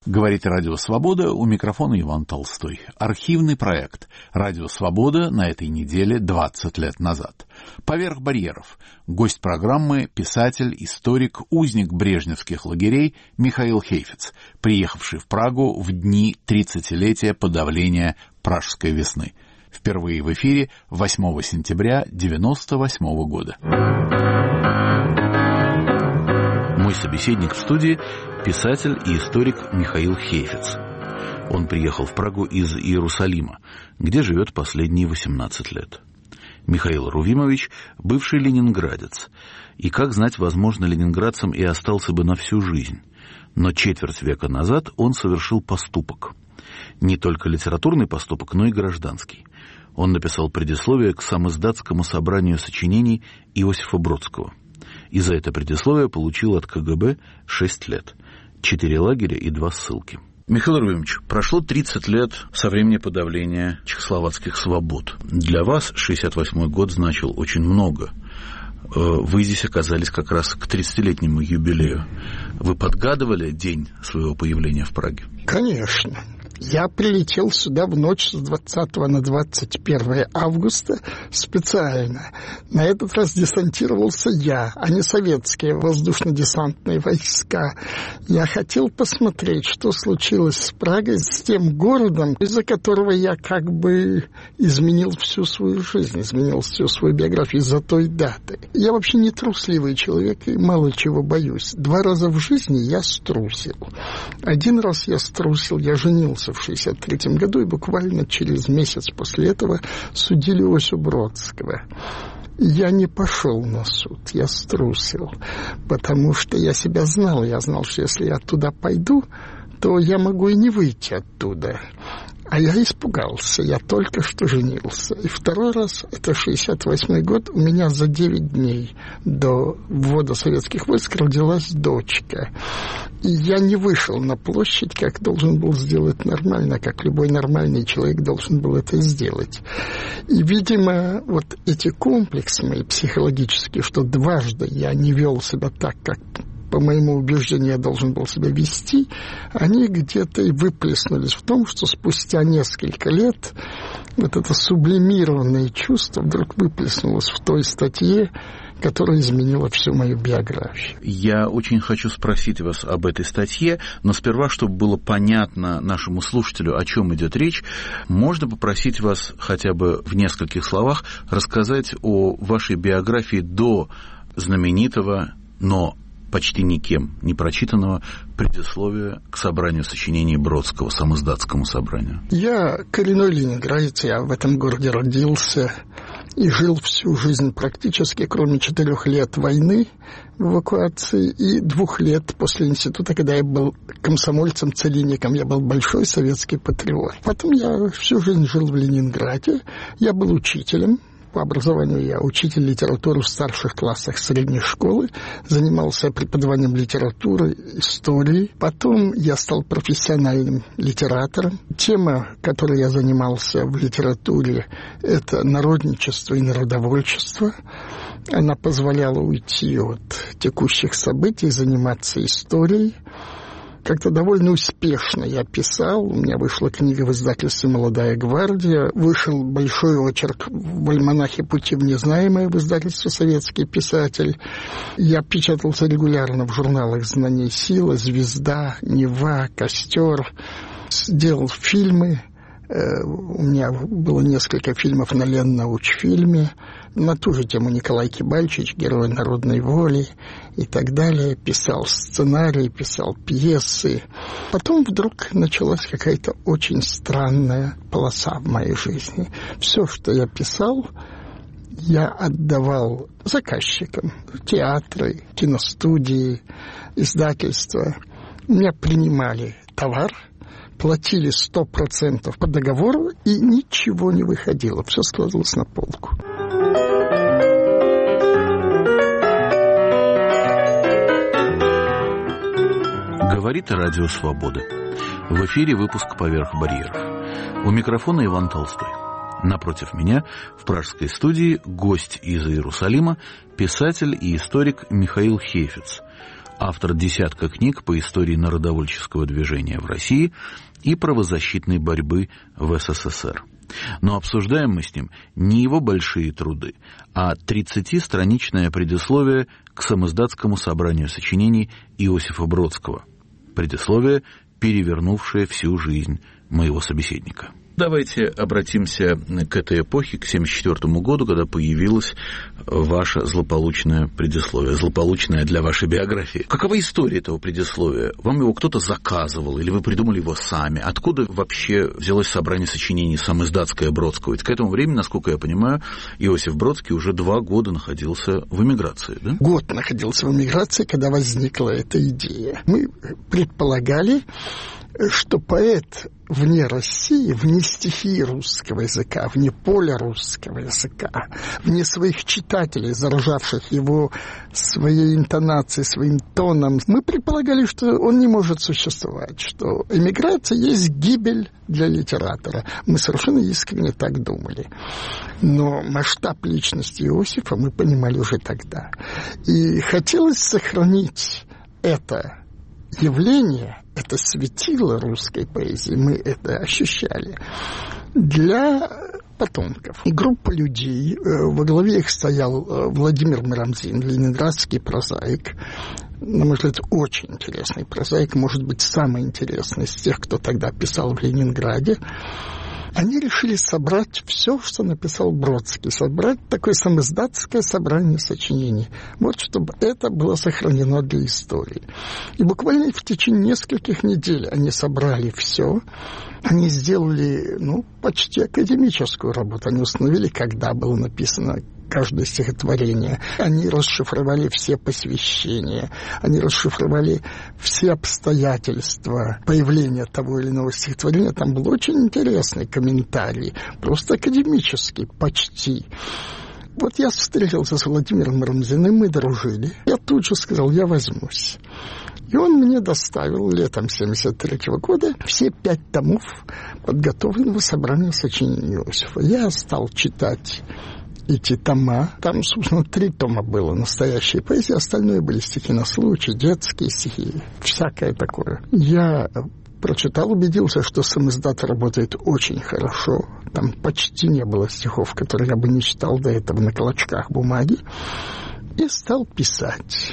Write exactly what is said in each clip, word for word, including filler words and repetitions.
Говорит Радио Свобода, у микрофона Иван Толстой. Архивный проект Радио Свобода на этой неделе двадцать лет назад. Поверх барьеров. Гость программы – писатель, историк, узник брежневских лагерей Михаил Хейфец, приехавший в Прагу в дни тридцатилетия подавления Пражской весны. Впервые в эфире восьмого сентября девяносто восьмого года. Мой собеседник в студии – писатель и историк Михаил Хейфец. Он приехал в Прагу из Иерусалима, где живет последние восемнадцать лет. Михаил Рувимович – бывший ленинградец. И, как знать, возможно, ленинградцем и остался бы на всю жизнь. Но четверть века назад он совершил поступок. Не только литературный поступок, но и гражданский. Он написал предисловие к самиздатскому собранию сочинений Иосифа Бродского. И за это предисловие получил от ка гэ бэ шесть лет, четыре лагеря и два ссылки. Михаил Рувимович, прошло тридцать лет со времени подавления чехословацких свобод. Для вас шестьдесят восьмой год значил очень много. Вы здесь оказались как раз к тридцатилетнему юбилею. Вы подгадывали день своего появления в Праге? Конечно. Я прилетел сюда в ночь с двадцатого на двадцать первое августа специально. На этот раз десантировался я, а не советские воздушно-десантные войска. Я хотел посмотреть, что случилось с Прагой, с тем городом, из-за которого я как бы изменил всю свою жизнь, изменил всю свою биографию из-за той даты. Я вообще не трусливый человек и мало чего боюсь. Два раза в жизни я струсил. Один раз я струсил, я женился в шестьдесят третьем году, и буквально через месяц после этого судили Осю Бродского. Я не пошел на суд, я струсил, потому что я себя знал. Я знал, что если я туда пойду, то я могу и не выйти оттуда. А я испугался, я только что женился. И второй раз, это шестьдесят восьмой год, у меня за девять дней до ввода советских войск родилась дочка. И я не вышел на площадь, как должен был сделать нормально, как любой нормальный человек должен был это сделать. И, видимо, вот эти комплексы мои психологические, что дважды я не вел себя так, как по моему убеждению я должен был себя вести, они где-то и выплеснулись в том, что спустя несколько лет вот это сублимированное чувство вдруг выплеснулось в той статье, которая изменила всю мою биографию. Я очень хочу спросить вас об этой статье, но сперва, чтобы было понятно нашему слушателю, о чем идет речь, можно попросить вас хотя бы в нескольких словах рассказать о вашей биографии до знаменитого, но почти никем не прочитанного предисловия к собранию сочинений Бродского, самиздатскому собранию. Я коренной ленинградец, я в этом городе родился и жил всю жизнь практически, кроме четырех лет войны в эвакуации и двух лет после института, когда я был комсомольцем-целинником, я был большой советский патриот. Потом я всю жизнь жил в Ленинграде, я был учителем. По образованию я учитель литературы в старших классах средней школы, занимался преподаванием литературы, истории. Потом я стал профессиональным литератором. Тема, которой я занимался в литературе, это народничество и народовольчество. Она позволяла уйти от текущих событий, заниматься историей. Как-то довольно успешно я писал. У меня вышла книга в издательстве «Молодая гвардия». Вышел большой очерк в альманахе «Пути в незнаемое» в издательстве «Советский писатель». Я печатался регулярно в журналах «Знание и сила», «Звезда», «Нева», «Костер». Сделал фильмы. У меня было несколько фильмов на Леннаучфильме. На ту же тему Николай Кибальчич, герой народной воли и так далее. Писал сценарии, писал пьесы. Потом вдруг началась какая-то очень странная полоса в моей жизни. Все, что я писал, я отдавал заказчикам. Театры, киностудии, издательства. Меня принимали товар, платили сто процентов по договору, и ничего не выходило. Все складывалось на полку. Говорит Радио Свобода. В эфире выпуск «Поверх барьеров». У микрофона Иван Толстой. Напротив меня в пражской студии гость из Иерусалима, писатель и историк Михаил Хейфец. автор десятка книг по истории народовольческого движения в России и правозащитной борьбы в СССР. Но обсуждаем мы с ним не его большие труды, а тридцатистраничное предисловие к самиздатскому собранию сочинений Иосифа Бродского. Предисловие, перевернувшее всю жизнь моего собеседника. Давайте обратимся к этой эпохе, к семьдесят четвёртому году, когда появилось ваше злополучное предисловие, злополучное для вашей биографии. Какова история этого предисловия? Вам его кто-то заказывал, или вы придумали его сами? Откуда вообще взялось собрание сочинений самиздатское Бродского? Ведь к этому времени, насколько я понимаю, Иосиф Бродский уже два года находился в эмиграции, да? Год находился в эмиграции, когда возникла эта идея. Мы предполагали, что поэт вне России, вне стихии русского языка, вне поля русского языка, вне своих читателей, заражавших его своей интонацией, своим тоном, мы предполагали, что он не может существовать, что эмиграция есть гибель для литератора. Мы совершенно искренне так думали. Но масштаб личности Иосифа мы понимали уже тогда. И хотелось сохранить это явление, это светило русской поэзии, мы это ощущали, для потомков. И группа людей, во главе их стоял Владимир Мирамзин, ленинградский прозаик, на мой взгляд, очень интересный прозаик, может быть, самый интересный из тех, кто тогда писал в Ленинграде. Они решили собрать все, что написал Бродский, собрать такое самиздатское собрание сочинений. Вот чтобы это было сохранено для истории. И буквально в течение нескольких недель они собрали все. Они сделали, ну, почти академическую работу. Они установили, когда было написано каждое стихотворение. Они расшифровали все посвящения, они расшифровали все обстоятельства появления того или иного стихотворения. Там был очень интересный комментарий, просто академический, почти. Вот я встретился с Владимиром Мирамзиным, мы дружили. Я тут же сказал, я возьмусь. И он мне доставил летом семьдесят третьего года все пять томов подготовленного собрания сочинений Иосифа. Я стал читать эти тома. Там, собственно, три тома было настоящей поэзии, остальное были стихи на случай, детские стихи, всякое такое. Я прочитал, убедился, что самиздат работает очень хорошо. Там почти не было стихов, которые я бы не читал до этого на клочках бумаги. И стал писать.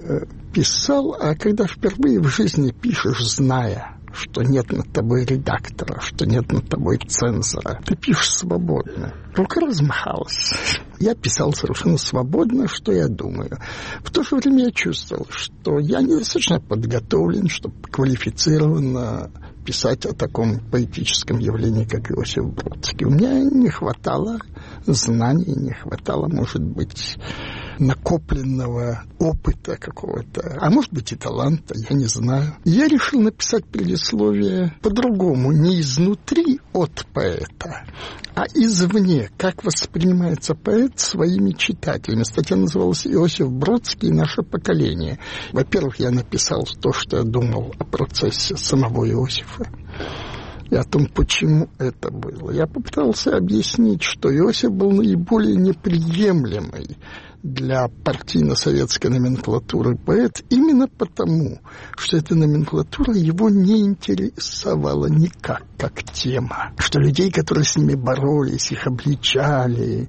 Писал, а когда впервые в жизни пишешь, зная, что нет над тобой редактора, что нет над тобой цензора, ты пишешь свободно. Рука размахалась. Я писал совершенно свободно, что я думаю. В то же время я чувствовал, что я недостаточно подготовлен, чтобы квалифицированно писать о таком поэтическом явлении, как Иосиф Бродский. У меня не хватало знаний, не хватало, может быть, накопленного опыта какого-то, а может быть и таланта, я не знаю. Я решил написать предисловие по-другому, не изнутри от поэта, а извне, как воспринимается поэт своими читателями. Статья называлась «Иосиф Бродский и наше поколение». Во-первых, я написал то, что я думал о процессе самого Иосифа и о том, почему это было. Я попытался объяснить, что Иосиф был наиболее неприемлемый для партийно-советской номенклатуры поэт именно потому, что эта номенклатура его не интересовала никак как тема. Что людей, которые с ними боролись, их обличали,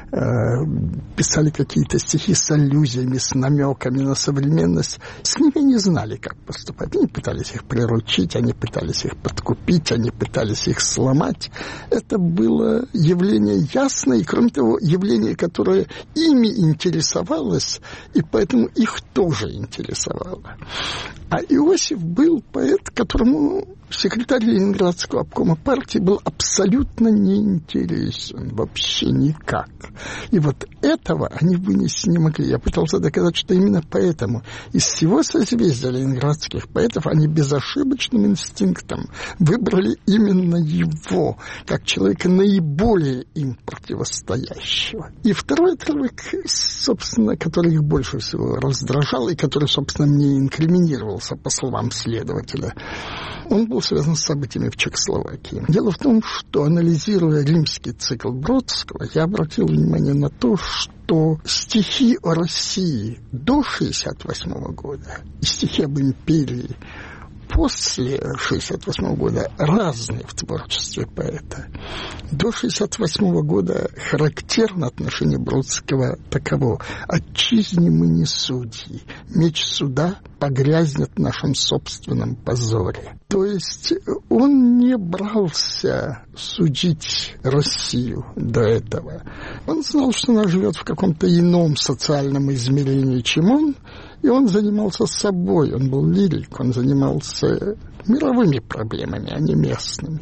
писали какие-то стихи с аллюзиями, с намеками на современность, с ними не знали, как поступать. Они пытались их приручить, они пытались их подкупить, они пытались их сломать. Это было явление ясное, и, кроме того, явление, которое ими интересовалось, и поэтому их тоже интересовало. А Иосиф был поэт, которому секретарь Ленинградского обкома партии был абсолютно неинтересен, вообще никак. И вот этого они вынести не могли. Я пытался доказать, что именно поэтому из всего созвездия ленинградских поэтов они безошибочным инстинктом выбрали именно его, как человека наиболее им противостоящего. И второй отрывок, собственно, который их больше всего раздражал и который, собственно, мне инкриминировался, по словам следователя, он был связан с событиями в Чехословакии. Дело в том, что, анализируя римский цикл Бродского, я обратил внимание на то, что стихи о России до шестьдесят восьмого года и стихи об империи после шестьдесят восьмого года разные в творчестве поэта. До шестьдесят восьмого года характерно отношение Бродского таково: «Отчизне мы не судьи, меч суда погрязнет в нашем собственном позоре». То есть он не брался судить Россию до этого. Он знал, что она живет в каком-то ином социальном измерении, чем он, и он занимался собой, он был лирик, он занимался мировыми проблемами, а не местными.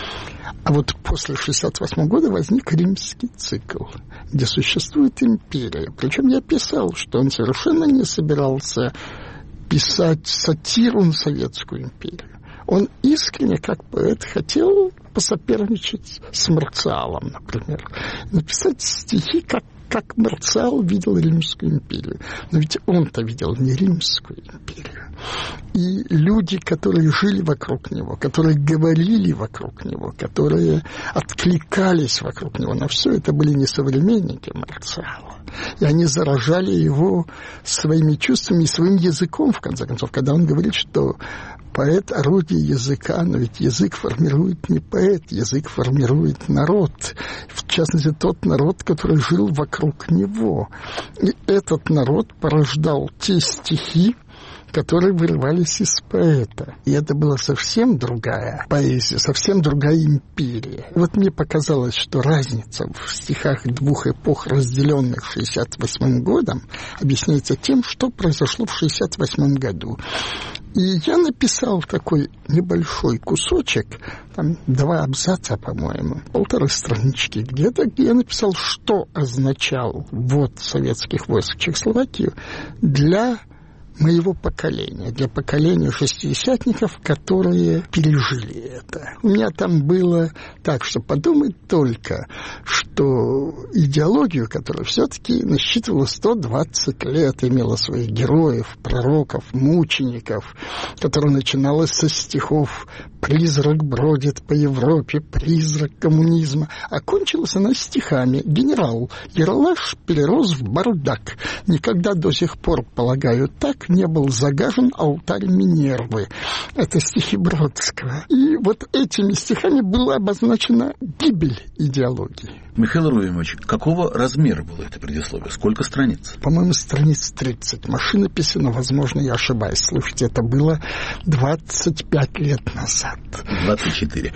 А вот после шестьдесят восьмого года возник римский цикл, где существует империя. Причем я писал, что он совершенно не собирался писать сатиру на Советскую империю. Он искренне, как поэт, хотел посоперничать с Марциалом, например. Написать стихи, как как Марциал видел Римскую империю. Но ведь он-то видел не Римскую империю. И люди, которые жили вокруг него, которые говорили вокруг него, которые откликались вокруг него, на все это были не современники Марциала. И они заражали его своими чувствами и своим языком, в конце концов, когда он говорит, что поэт — орудие языка, но ведь язык формирует не поэт, язык формирует народ. В частности, тот народ, который жил вокруг него. И этот народ порождал те стихи, которые вырывались из поэта. И это была совсем другая поэзия, совсем другая империя. Вот мне показалось, что разница в стихах двух эпох, разделенных шестьдесят восьмым годом, объясняется тем, что произошло в шестьдесят восьмом году. И я написал такой небольшой кусочек, там два абзаца, по-моему, полторы странички где-то, где я написал, что означал ввод советских войск в Чехословакию для моего поколения, для поколения шестидесятников, которые пережили это. У меня там было так, что подумать только, что идеологию, которая все-таки насчитывала сто двадцать лет, имела своих героев, пророков, мучеников, которая начиналась со стихов «Призрак бродит по Европе, призрак коммунизма», а кончилась она стихами «Генерал, Ералаш перерос в бардак. Никогда до сих пор, полагаю, так не был загажен алтарь Минервы». Это стихи Бродского. И вот этими стихами была обозначена гибель идеологии. Михаил Рувимович, какого размера было это предисловие? Сколько страниц? По-моему, страниц тридцать. Машинописи, но, возможно, я ошибаюсь. Слушайте, это было двадцать пять лет назад. двадцать четыре.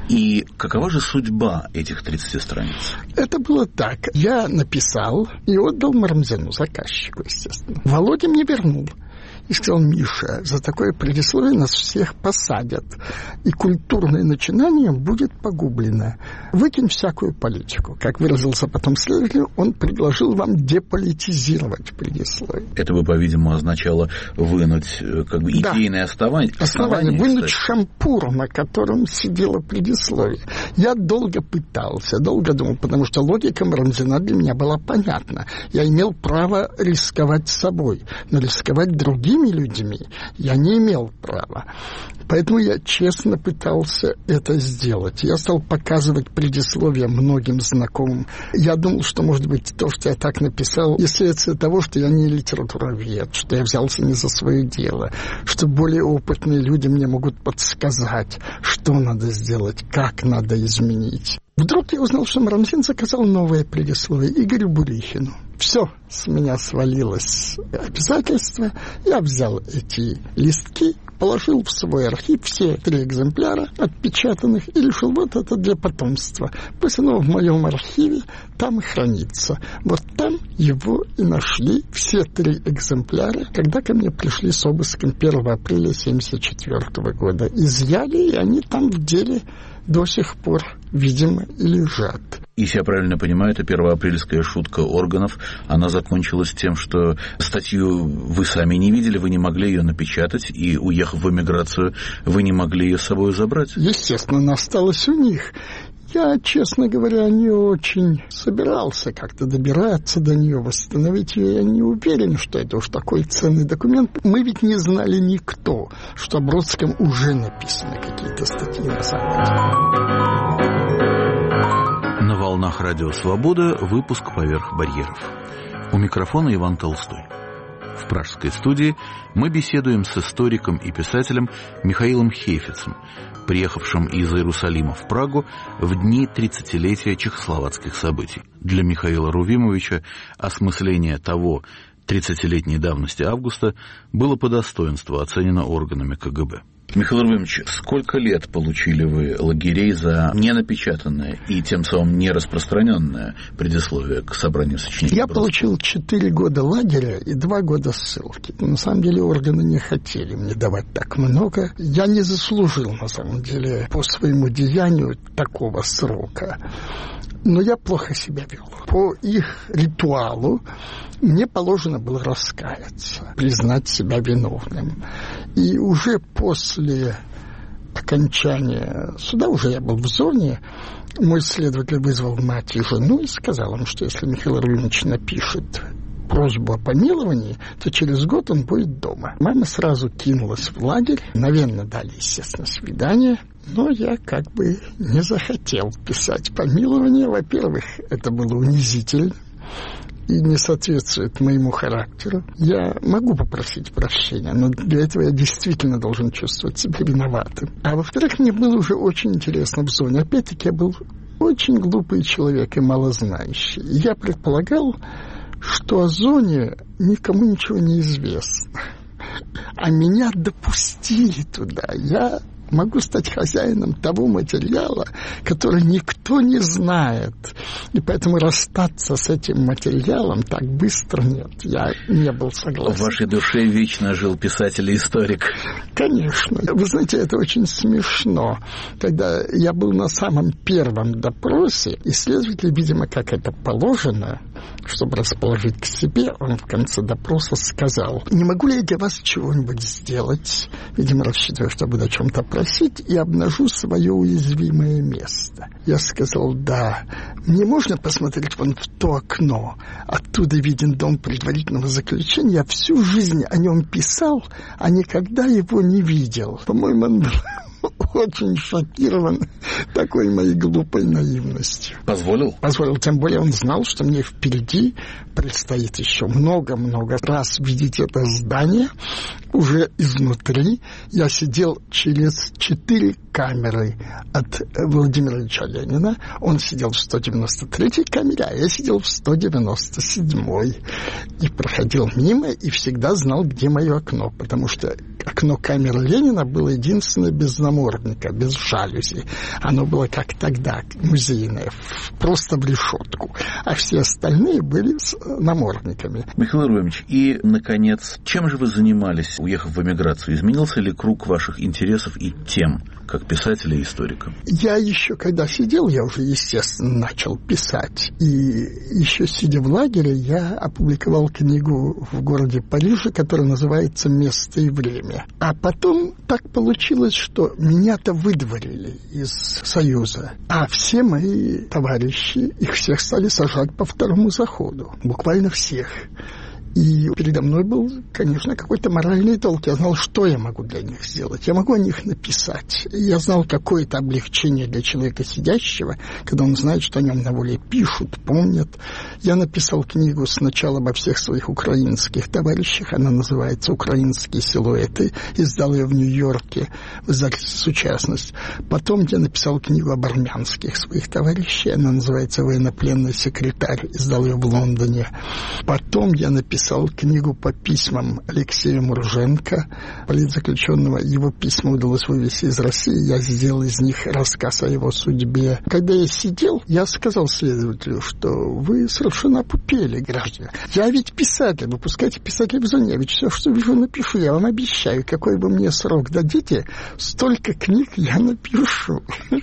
И какова же судьба этих тридцати страниц? Это было так. Я написал и отдал Марамзяну, заказчику, естественно. Володя мне вернул. И сказал: Миша, за такое предисловие нас всех посадят, и культурное начинание будет погублено. Выкинь всякую политику. Как выразился потом следователь, он предложил вам деполитизировать предисловие. Это бы, по-видимому, означало вынуть как бы идейное да. основание. Основание. Вынуть шампур, на котором сидело предисловие. Я долго пытался, долго думал, потому что логика Марамзяна для меня была понятна. Я имел право рисковать собой, но рисковать другим людьми я не имел права. Поэтому я честно пытался это сделать. Я стал показывать предисловие многим знакомым. Я думал, что, может быть, то, что я так написал, и следствие того, что я не литературовед, что я взялся не за свое дело, что более опытные люди мне могут подсказать, что надо сделать, как надо изменить. Вдруг я узнал, что Марамзин заказал новое предисловие Игорю Бурихину. Все с меня свалилось обязательства. Я взял эти листки, положил в свой архив все три экземпляра отпечатанных и решил, вот это для потомства. Пусть оно в моем архиве там и хранится. Вот там его и нашли, все три экземпляра, когда ко мне пришли с обыском первого апреля семьдесят четвёртого года. Изъяли, и они там в деле до сих пор, видимо, и лежат. Если я правильно понимаю, это первоапрельская шутка органов, она закончилась тем, что статью вы сами не видели, вы не могли ее напечатать, и, уехав в эмиграцию, вы не могли ее с собой забрать? Естественно, она осталась у них. Я, честно говоря, не очень собирался как-то добираться до нее, восстановить ее. Я не уверен, что это уж такой ценный документ. Мы ведь не знали никто, что о Бродском уже написаны какие-то статьи на Западе. На волнах волнах Радио Свобода, выпуск «Поверх барьеров». У микрофона Иван Толстой. В пражской студии мы беседуем с историком и писателем Михаилом Хейфицем, приехавшим из Иерусалима в Прагу в дни тридцатилетия чехословацких событий. Для Михаила Рувимовича осмысление того тридцатилетней давности августа было по достоинству оценено органами ка гэ бэ. Михаил Рувимович, сколько лет получили вы лагерей за ненапечатанное и тем самым нераспространенное предисловие к собранию сочинений? Я получил четыре года лагеря и два года ссылки. На самом деле органы не хотели мне давать так много. Я не заслужил, на самом деле, по своему деянию такого срока. Но я плохо себя вел. По их ритуалу мне положено было раскаяться, признать себя виновным. И уже после окончания суда, уже я был в зоне, мой следователь вызвал мать и жену и сказал им, что если Михаил Рувимович напишет просьбу о помиловании, то через год он будет дома. Мама сразу кинулась в лагерь. Мгновенно дали, естественно, свидание. Но я как бы не захотел писать помилование. Во-первых, это было унизительно и не соответствует моему характеру. Я могу попросить прощения, но для этого я действительно должен чувствовать себя виноватым. А во-вторых, мне было уже очень интересно в зоне. Опять-таки, я был очень глупый человек и малознающий. Я предполагал, что о зоне никому ничего не известно. А меня допустили туда. Я могу стать хозяином того материала, который никто не знает. И поэтому расстаться с этим материалом так быстро нет. Я не был согласен. В вашей душе вечно жил писатель и историк. Конечно. Вы знаете, это очень смешно. Когда я был на самом первом допросе, и следователь, видимо, как это положено, чтобы расположить к себе, он в конце допроса сказал: не могу ли я для вас чего-нибудь сделать? Видимо, рассчитывая, что буду о чем-то просить, и обнажу свое уязвимое место. Я сказал: да. Мне можно посмотреть вон в то окно? Оттуда виден дом предварительного заключения. Я всю жизнь о нем писал, а никогда его не видел. По-моему, он был очень шокирован такой моей глупой наивностью. Позволил? Позволил. Тем более он знал, что мне впереди предстоит еще много-много раз видеть это здание уже изнутри. Я сидел через четыре камеры от Владимира Ильича Ленина. Он сидел в сто девяносто третьей камере, а я сидел в сто девяносто седьмой. И проходил мимо, и всегда знал, где мое окно, потому что окно камеры Ленина было единственное без намордника, без жалюзи. Оно было как тогда, музейное, просто в решетку. А все остальные были с намордниками. Михаил Рувимович, и, наконец, чем же вы занимались, уехав в эмиграцию? Изменился ли круг ваших интересов и тем, как писателя и историка? Я еще, когда сидел, я уже, естественно, начал писать. И еще сидя в лагере, я опубликовал книгу в городе Париже, которая называется «Место и время». А потом так получилось, что меня-то выдворили из Союза. А все мои товарищи, их всех стали сажать по второму заходу. Буквально всех. И передо мной был, конечно, какой-то моральный долг. Я знал, что я могу для них сделать. Я могу о них написать. Я знал, какое это облегчение для человека сидящего, когда он знает, что о нем на воле пишут, помнят. Я написал книгу сначала обо всех своих украинских товарищах. Она называется «Украинские силуэты». Издал ее в Нью-Йорке, в издательстве «Сучастность». Потом я написал книгу об армянских своих товарищей. Она называется «Военнопленный секретарь». Издал ее в Лондоне. Потом я написал Писал книгу по письмам Алексея Мурженко, политзаключенного. Его письма удалось вывести из России. Я сделал из них рассказ о его судьбе. Когда я сидел, я сказал следователю, что вы совершенно опупели, граждане. Я ведь писатель, выпускайте писателей в зоне. Я ведь все, что вижу, напишу. Я вам обещаю, какой бы мне срок дадите, столько книг я напишу.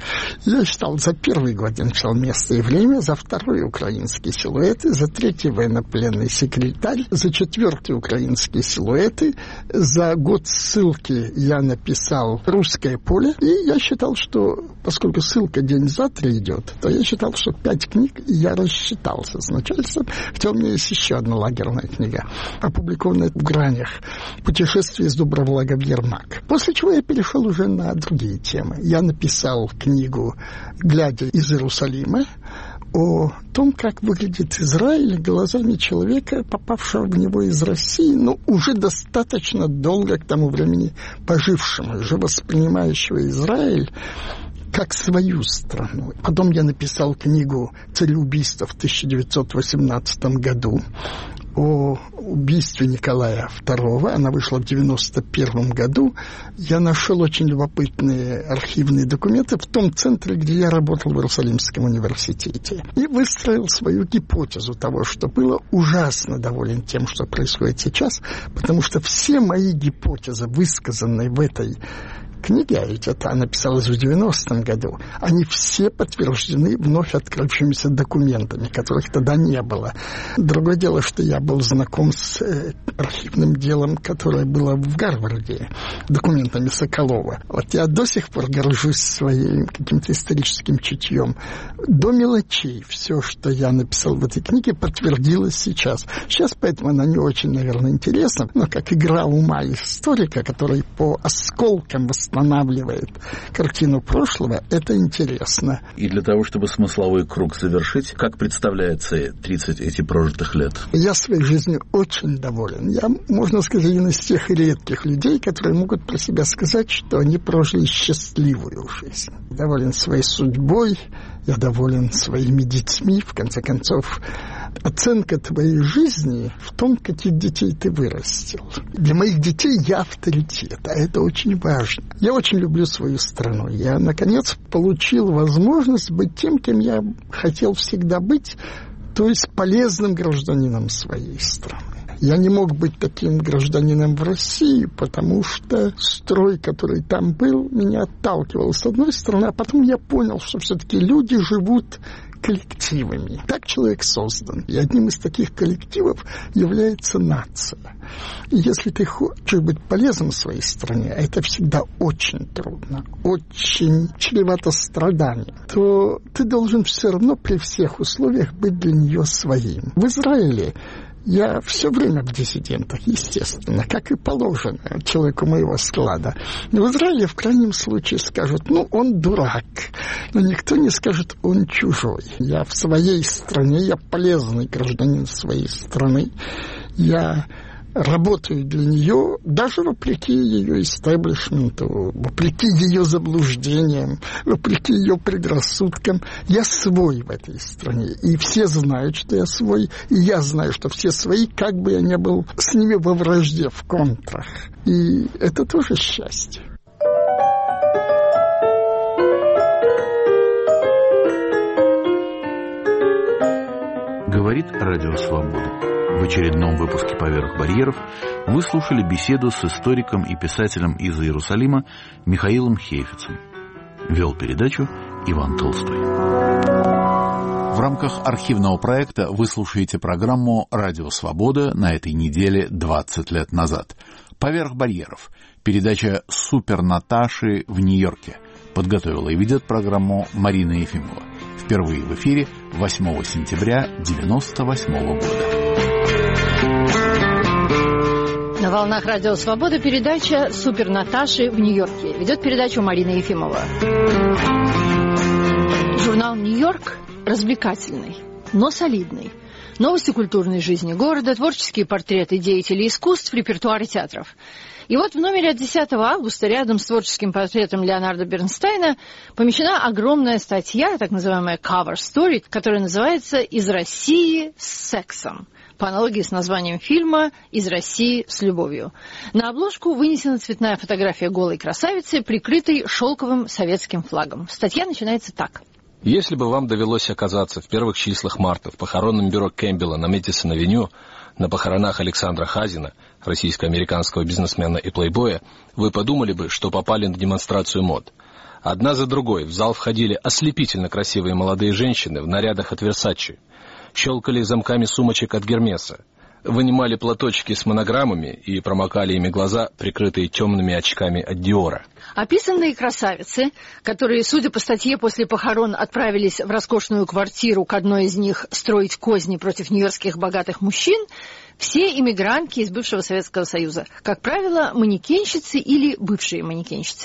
Я считал, за первый год я написал «Место и время», за второй «Украинские силуэты», за третий «Военнопленный секретарь», за четвертые «Украинские силуэты», за год ссылки я написал «Русское поле», и я считал, что, поскольку ссылка день за три идет, то я считал, что пять книг, и я рассчитался с начальством. Хотя у меня есть еще одна лагерная книга, опубликованная в «Гранях», «Путешествие из Дубровлага в Ермак». После чего я перешел уже на другие темы. Я написал книгу «Глядя из Иерусалима» о том, как выглядит Израиль глазами человека, попавшего в него из России, но уже достаточно долго к тому времени пожившего, уже воспринимающего Израиль как свою страну. Потом я написал книгу «Цареубийство» в тысяча девятьсот восемнадцатом году о убийстве Николая второго. Она вышла в девяносто первом году. Я нашел очень любопытные архивные документы в том центре, где я работал в Иерусалимском университете. И выстроил свою гипотезу того, что было. Ужасно доволен тем, что происходит сейчас, потому что все мои гипотезы, высказанные в этой книги, а ведь это написалось в девяностом году, они все подтверждены вновь открывшимися документами, которых тогда не было. Другое дело, что я был знаком с э, архивным делом, которое было в Гарварде, документами Соколова. Вот я до сих пор горжусь своим каким-то историческим чутьем. До мелочей все, что я написал в этой книге, подтвердилось сейчас. Сейчас поэтому она не очень, наверное, интересна, но как игра ума историка, который по осколкам восстанавливает картину прошлого, это интересно. И для того, чтобы смысловой круг завершить, как представляется тридцать эти прожитых лет? Я своей жизнью очень доволен. Я, можно сказать, один из тех редких людей, которые могут про себя сказать, что они прожили счастливую жизнь. Доволен своей судьбой, я доволен своими детьми. В конце концов, оценка твоей жизни в том, каких детей ты вырастил. Для моих детей я авторитет, а это очень важно. Я очень люблю свою страну. Я, наконец, получил возможность быть тем, кем я хотел всегда быть, то есть полезным гражданином своей страны. Я не мог быть таким гражданином в России, потому что строй, который там был, меня отталкивал с одной стороны, а потом я понял, что все-таки люди живут коллективами. Так человек создан. И одним из таких коллективов является нация. И если ты хочешь быть полезным своей стране, а это всегда очень трудно, очень чревато страданием, то ты должен все равно при всех условиях быть для нее своим. В Израиле я все время в диссидентах, естественно, как и положено человеку моего склада. Но в Израиле в крайнем случае скажут, ну, он дурак. Но никто не скажет, он чужой. Я в своей стране, я полезный гражданин своей страны. Я работаю для нее, даже вопреки ее истеблишменту, вопреки ее заблуждениям, вопреки ее предрассудкам. Я свой в этой стране. И все знают, что я свой. И я знаю, что все свои, как бы я ни был с ними во вражде, в контрах. И это тоже счастье. Говорит Радио Свобода. В очередном выпуске «Поверх барьеров» вы слушали беседу с историком и писателем из Иерусалима Михаилом Хейфицем. Вел передачу Иван Толстой. В рамках архивного проекта вы слушаете программу «Радио Свобода» на этой неделе двадцать лет назад. «Поверх барьеров» – передача «Супер Наташи» в Нью-Йорке. Подготовила и ведет программу Марина Ефимова. Впервые в эфире восьмого сентября девяносто восьмого года. На волнах Радио Свобода передача «Супер Наташи» в Нью-Йорке. Ведет передачу Марина Ефимова. Журнал «Нью-Йорк» развлекательный, но солидный. Новости культурной жизни города, творческие портреты деятелей искусств, репертуары театров. И вот в номере от десятого августа рядом с творческим портретом Леонарда Бернстейна помещена огромная статья, так называемая cover story, которая называется «Из России с сексом», по аналогии с названием фильма «Из России с любовью». На обложку вынесена цветная фотография голой красавицы, прикрытой шелковым советским флагом. Статья начинается так. Если бы вам довелось оказаться в первых числах марта в похоронном бюро Кэмпбелла на Мэдисон-авеню, на похоронах Александра Хазина, российско-американского бизнесмена и плейбоя, вы подумали бы, что попали на демонстрацию мод. Одна за другой в зал входили ослепительно красивые молодые женщины в нарядах от Версачи, щелкали замками сумочек от Гермеса, вынимали платочки с монограммами и промокали ими глаза, прикрытые темными очками от Диора. Описанные красавицы, которые, судя по статье, после похорон отправились в роскошную квартиру к одной из них строить козни против нью-йоркских богатых мужчин, все иммигрантки из бывшего Советского Союза, как правило, манекенщицы или бывшие манекенщицы.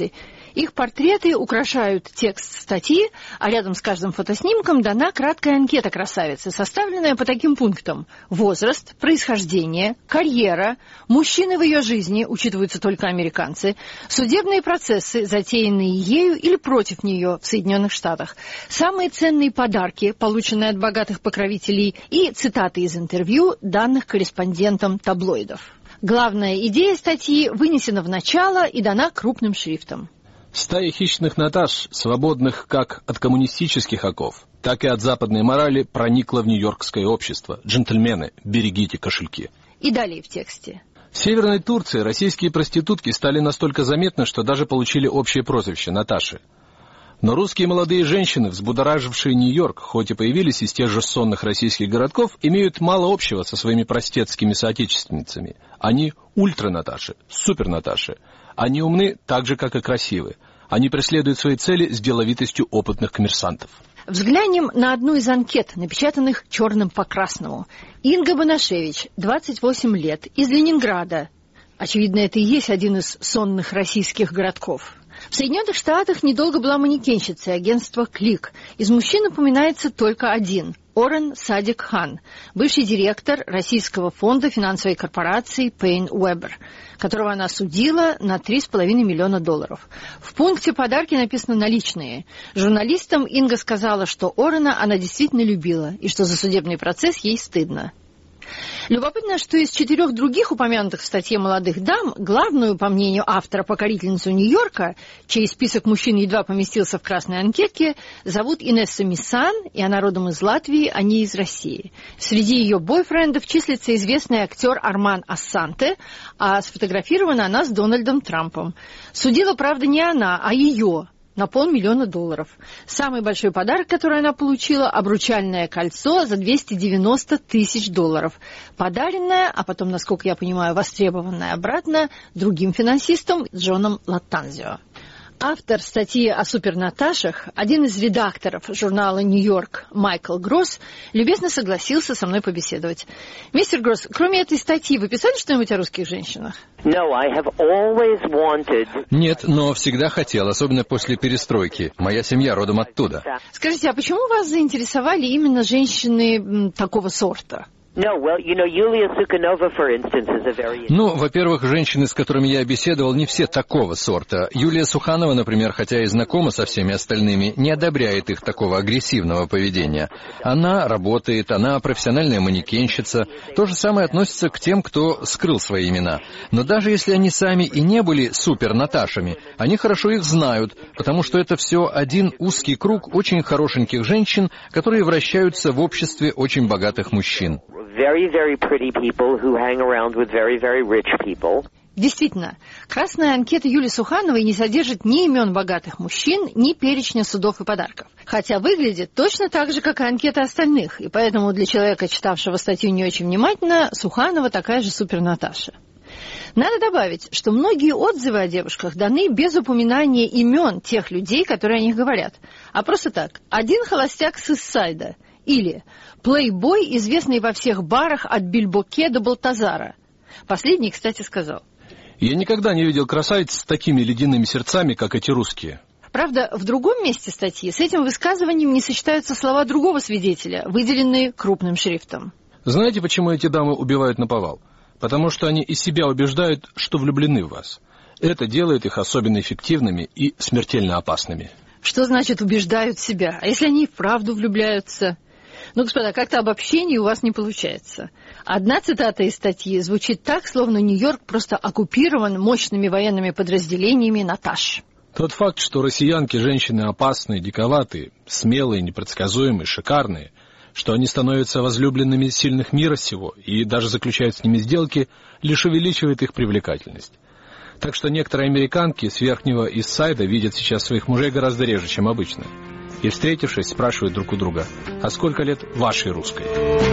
Их портреты украшают текст статьи, а рядом с каждым фотоснимком дана краткая анкета красавицы, составленная по таким пунктам: возраст, происхождение, карьера, мужчины в ее жизни, учитываются только американцы, судебные процессы, затеянные ею или против нее в Соединенных Штатах, самые ценные подарки, полученные от богатых покровителей, и цитаты из интервью, данных корреспондентам таблоидов. Главная идея статьи вынесена в начало и дана крупным шрифтом. Стая хищных Наташ, свободных как от коммунистических оков, так и от западной морали, проникла в нью-йоркское общество. Джентльмены, берегите кошельки. И далее в тексте. В Северной Турции российские проститутки стали настолько заметны, что даже получили общее прозвище Наташи. Но русские молодые женщины, взбудоражившие Нью-Йорк, хоть и появились из тех же сонных российских городков, имеют мало общего со своими простецкими соотечественницами. Они ультра-Наташи, супер-Наташи. Они умны так же, как и красивы. Они преследуют свои цели с деловитостью опытных коммерсантов. Взглянем на одну из анкет, напечатанных черным по красному. Инга Банашевич, двадцать восемь лет, из Ленинграда. Очевидно, это и есть один из сонных российских городков. В Соединенных Штатах недолго была манекенщицей агентства «Клик». Из мужчин упоминается только один – Орен Садик Хан, бывший директор российского фонда финансовой корпорации Пейн Уэббер, которого она судила на три с половиной миллиона долларов. В пункте подарки написано «наличные». Журналистам Инга сказала, что Орена она действительно любила и что за судебный процесс ей стыдно. Любопытно, что из четырех других упомянутых в статье молодых дам, главную, по мнению автора, покорительницу Нью-Йорка, чей список мужчин едва поместился в красной анкетке, зовут Инесса Мисан, и она родом из Латвии, а не из России. Среди ее бойфрендов числится известный актер Арман Ассанте, а сфотографирована она с Дональдом Трампом. Судила, правда, не она, а ее, на полмиллиона долларов. Самый большой подарок, который она получила – обручальное кольцо за двести девяносто тысяч долларов. Подаренное, а потом, насколько я понимаю, востребованное обратно другим финансистом Джоном Латанзио. Автор статьи о супернаташах, один из редакторов журнала «Нью-Йорк» Майкл Гросс, любезно согласился со мной побеседовать. Мистер Гросс, кроме этой статьи, вы писали что-нибудь о русских женщинах? No, I have always wanted... Нет, но всегда хотел, особенно после перестройки. Моя семья родом оттуда. Скажите, а почему вас заинтересовали именно женщины м, такого сорта? No, well, you know, Yulia Sukhanova, for instance, is a very... Ну, во-первых, женщины, с которыми я беседовал, не все такого сорта. Юлия Суханова, например, хотя и знакома со всеми остальными, не одобряет их такого агрессивного поведения. Она работает, она профессиональная манекенщица. То же самое относится к тем, кто скрыл свои имена. Но даже если они сами и не были супер-наташами, они хорошо их знают, потому что это все один узкий круг очень хорошеньких женщин, которые вращаются в обществе очень богатых мужчин. Very, very pretty people who hang around with very, very rich people. Действительно, красная анкета Юлии Сухановой не содержит ни имен богатых мужчин, ни перечня судов и подарков. Хотя выглядит точно так же, как и анкета остальных, и поэтому для человека, читавшего статью не очень внимательно, Суханова такая же супернаташа. Надо добавить, что многие отзывы о девушках даны без упоминания имен тех людей, которые о них говорят, а просто так: один холостяк с Иссайда, или плейбой, известный во всех барах от Бильбоке до Балтазара. Последний, кстати, сказал: Я никогда не видел красавиц с такими ледяными сердцами, как эти русские. Правда, в другом месте статьи с этим высказыванием не сочетаются слова другого свидетеля, выделенные крупным шрифтом. Знаете, почему эти дамы убивают наповал? Потому что они из себя убеждают, что влюблены в вас. Это делает их особенно эффективными и смертельно опасными. Что значит убеждают себя? А если они и вправду влюбляются? Ну, господа, как-то обобщение у вас не получается. Одна цитата из статьи звучит так, словно Нью-Йорк просто оккупирован мощными военными подразделениями Наташ. Тот факт, что россиянки женщины опасные, диковатые, смелые, непредсказуемые, шикарные, что они становятся возлюбленными сильных мира сего и даже заключают с ними сделки, лишь увеличивает их привлекательность. Так что некоторые американки с верхнего Иссайда видят сейчас своих мужей гораздо реже, чем обычно. И, встретившись, спрашивают друг у друга: а сколько лет вашей русской?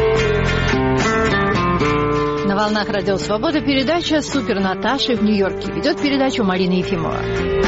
На волнах Радио Свобода передача «Супер Наташи» в Нью-Йорке. Ведет передачу Марина Ефимова.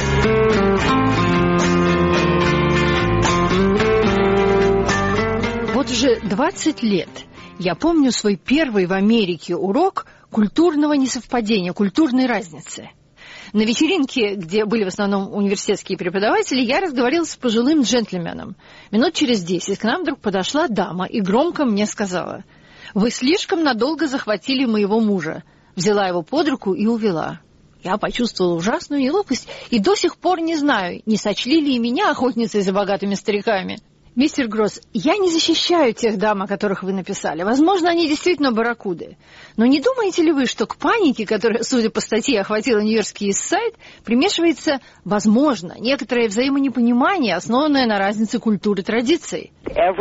Вот уже двадцать лет я помню свой первый в Америке урок культурного несовпадения, культурной разницы. На вечеринке, где были в основном университетские преподаватели, я разговаривала с пожилым джентльменом. Минут через десять к нам вдруг подошла дама и громко мне сказала: «Вы слишком надолго захватили моего мужа». Взяла его под руку и увела. Я почувствовала ужасную неловкость и до сих пор не знаю, не сочли ли и меня охотницей за богатыми стариками. Мистер Гросс, я не защищаю тех дам, о которых вы написали. Возможно, они действительно барракуды. Но не думаете ли вы, что к панике, которая, судя по статье, охватила Нью-Йоркский Ист-Сайд, примешивается, возможно, некоторое взаимонепонимание, основанное на разнице культуры и традиций?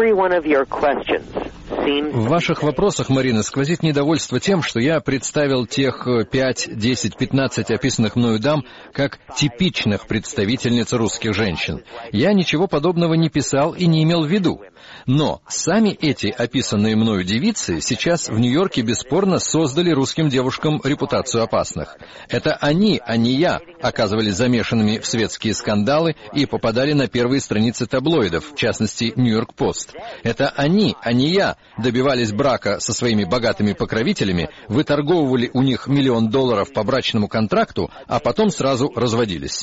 В ваших вопросах, Марина, сквозит недовольство тем, что я представил тех пять, десять, пятнадцать описанных мною дам как типичных представительниц русских женщин. Я ничего подобного не писал и не имел в виду. Но сами эти описанные мною девицы сейчас в Нью-Йорке бесспорно создали русским девушкам репутацию опасных. Это они, а не я, оказывались замешанными в светские скандалы и попадали на первые страницы таблоидов, в частности, Нью-Йорк Пост. Это они, а не я, добивались брака со своими богатыми покровителями, выторговывали у них миллион долларов по брачному контракту, а потом сразу разводились.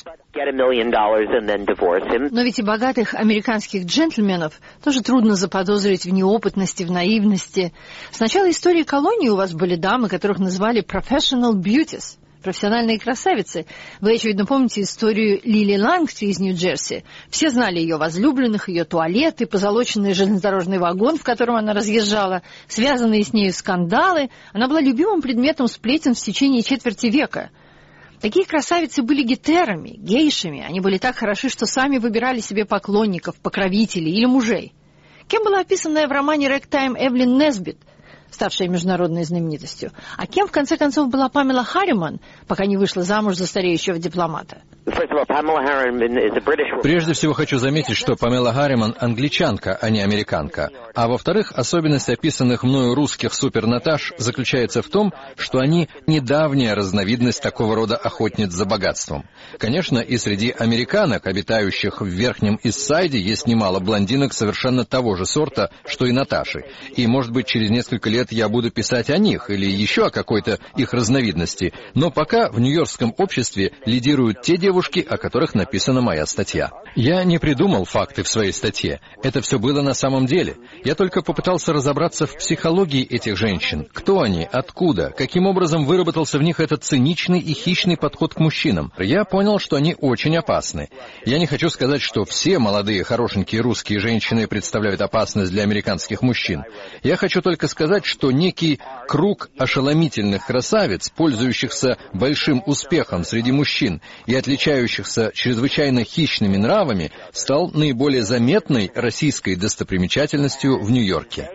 Но ведь и богатых американских джентльменов тоже трудно заподозрить в неопытности, в наивности. С начала истории колонии у вас были дамы, которых называли professional beauties, профессиональные красавицы. Вы, очевидно, помните историю Лили Лангти из Нью-Джерси. Все знали ее возлюбленных, ее туалеты, позолоченный железнодорожный вагон, в котором она разъезжала, связанные с нею скандалы. Она была любимым предметом сплетен в течение четверти века. Такие красавицы были гетерами, гейшами. Они были так хороши, что сами выбирали себе поклонников, покровителей или мужей. Кем была описанная в романе «Рэгтайм» Эвелин Несбит, ставшая международной знаменитостью? А кем, в конце концов, была Памела Харриман, пока не вышла замуж за стареющего дипломата? Прежде всего хочу заметить, что Памела Харриман англичанка, а не американка. А во-вторых, особенность описанных мною русских супернаташ заключается в том, что они недавняя разновидность такого рода охотниц за богатством. Конечно, и среди американок, обитающих в Верхнем Ист-Сайде, есть немало блондинок совершенно того же сорта, что и Наташи. И, может быть, через несколько лет я буду писать о них или еще о какой-то их разновидности. Но пока в нью-йоркском обществе лидируют те девушки, о которых написана моя статья. Я не придумал факты в своей статье. Это все было на самом деле. Я только попытался разобраться в психологии этих женщин. Кто они, откуда, каким образом выработался в них этот циничный и хищный подход к мужчинам. Я понял, что они очень опасны. Я не хочу сказать, что все молодые, хорошенькие русские женщины представляют опасность для американских мужчин. Я хочу только сказать, что некий круг ошеломительных красавиц, пользующихся большим успехом среди мужчин и отличающихся чрезвычайно хищными нравами, стал наиболее заметной российской достопримечательностью в Нью-Йорке.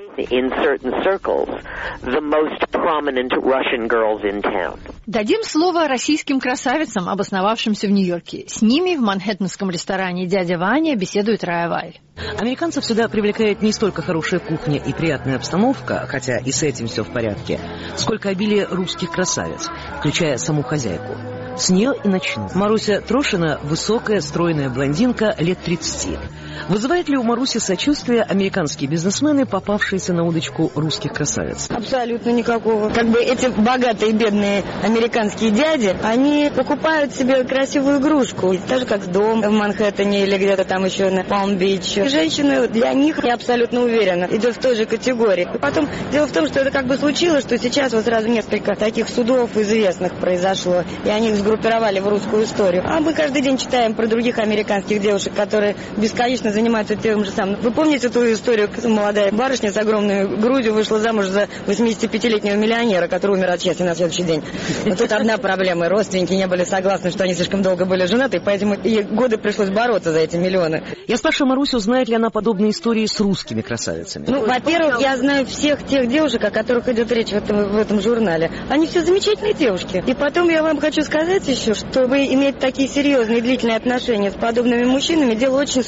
Дадим слово российским красавицам, обосновавшимся в Нью-Йорке. С ними в манхэттенском ресторане «Дядя Ваня» беседует Рая Вайль. Американцев сюда привлекает не столько хорошая кухня и приятная обстановка, хотя и с этим все в порядке, сколько обилие русских красавиц, включая саму хозяйку. С нее и начну. Маруся Трошина – высокая, стройная блондинка лет тридцати. Вызывает ли у Маруси сочувствие американские бизнесмены, попавшиеся на удочку русских красавиц? Абсолютно никакого. Как бы эти богатые, бедные американские дяди, они покупают себе красивую игрушку. Так же, как дом в Манхэттене или где-то там еще на Палм-Бич. Женщины для них, я абсолютно уверена, идут в той же категории. И потом, дело в том, что это как бы случилось, что сейчас вот сразу несколько таких судов известных произошло, и они их сгруппировали в русскую историю. А мы каждый день читаем про других американских девушек, которые бесконечно занимаются тем же самым. Вы помните ту историю, молодая барышня с огромной грудью вышла замуж за восьмидесятипятилетнего миллионера, который умер от счастья на следующий день. Но тут одна проблема. Родственники не были согласны, что они слишком долго были женаты, и поэтому ей годы пришлось бороться за эти миллионы. Я спрашиваю Марусю, знает ли она подобные истории с русскими красавицами? Ну, во-первых, я знаю всех тех девушек, о которых идет речь в этом, в этом журнале. Они все замечательные девушки. И потом я вам хочу сказать еще, чтобы иметь такие серьезные длительные отношения с подобными мужчинами, дело очень сложное.